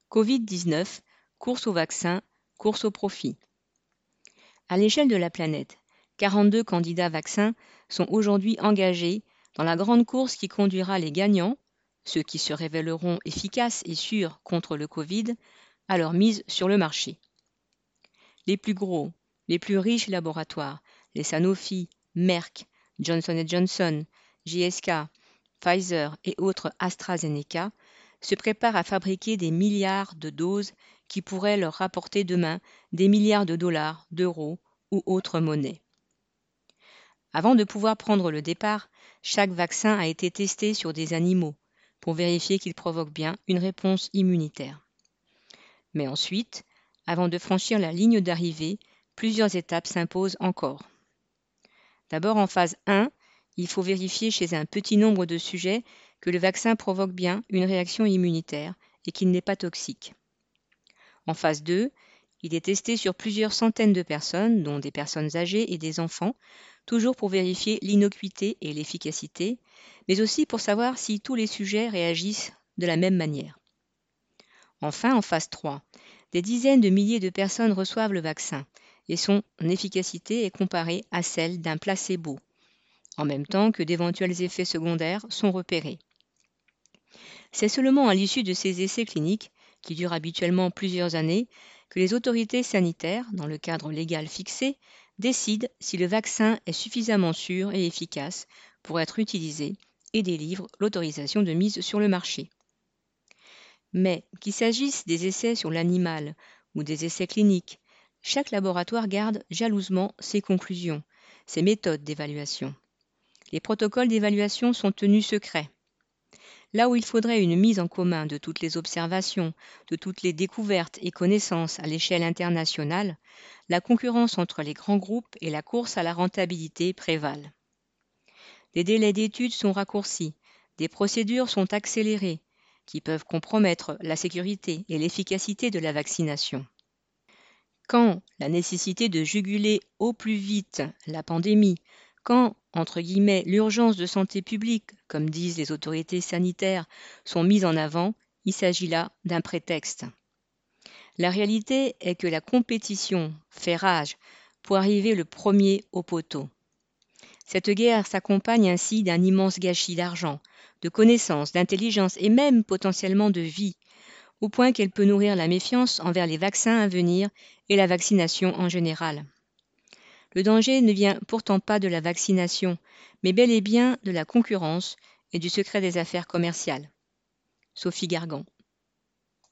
Covid-19, course au vaccin, course au profit. À l'échelle de la planète, 42 candidats vaccins sont aujourd'hui engagés dans la grande course qui conduira les gagnants, ceux qui se révéleront efficaces et sûrs contre le Covid, à leur mise sur le marché. Les plus gros, les plus riches laboratoires, les Sanofi, Merck, Johnson & Johnson, GSK, Pfizer et autres AstraZeneca, se préparent à fabriquer des milliards de doses qui pourraient leur rapporter demain des milliards de dollars, d'euros ou autres monnaies. Avant de pouvoir prendre le départ, chaque vaccin a été testé sur des animaux pour vérifier qu'il provoque bien une réponse immunitaire. Mais ensuite, avant de franchir la ligne d'arrivée, plusieurs étapes s'imposent encore. D'abord, en phase 1, il faut vérifier chez un petit nombre de sujets que le vaccin provoque bien une réaction immunitaire et qu'il n'est pas toxique. En phase 2, il est testé sur plusieurs centaines de personnes, dont des personnes âgées et des enfants, toujours pour vérifier l'innocuité et l'efficacité, mais aussi pour savoir si tous les sujets réagissent de la même manière. Enfin, en phase 3, des dizaines de milliers de personnes reçoivent le vaccin et son efficacité est comparée à celle d'un placebo, en même temps que d'éventuels effets secondaires sont repérés. C'est seulement à l'issue de ces essais cliniques, qui durent habituellement plusieurs années, que les autorités sanitaires, dans le cadre légal fixé, décident si le vaccin est suffisamment sûr et efficace pour être utilisé et délivrent l'autorisation de mise sur le marché. Mais qu'il s'agisse des essais sur l'animal ou des essais cliniques, chaque laboratoire garde jalousement ses conclusions, ses méthodes d'évaluation. Les protocoles d'évaluation sont tenus secrets. Là où il faudrait une mise en commun de toutes les observations, de toutes les découvertes et connaissances à l'échelle internationale, la concurrence entre les grands groupes et la course à la rentabilité prévalent. Les délais d'études sont raccourcis, des procédures sont accélérées, qui peuvent compromettre la sécurité et l'efficacité de la vaccination. Quand la nécessité de juguler au plus vite la pandémie, quand, entre guillemets, l'urgence de santé publique, comme disent les autorités sanitaires, sont mises en avant, il s'agit là d'un prétexte. La réalité est que la compétition fait rage pour arriver le premier au poteau. Cette guerre s'accompagne ainsi d'un immense gâchis d'argent, de connaissances, d'intelligence et même potentiellement de vie, au point qu'elle peut nourrir la méfiance envers les vaccins à venir et la vaccination en général. Le danger ne vient pourtant pas de la vaccination, mais bel et bien de la concurrence et du secret des affaires commerciales. Sophie Gargan.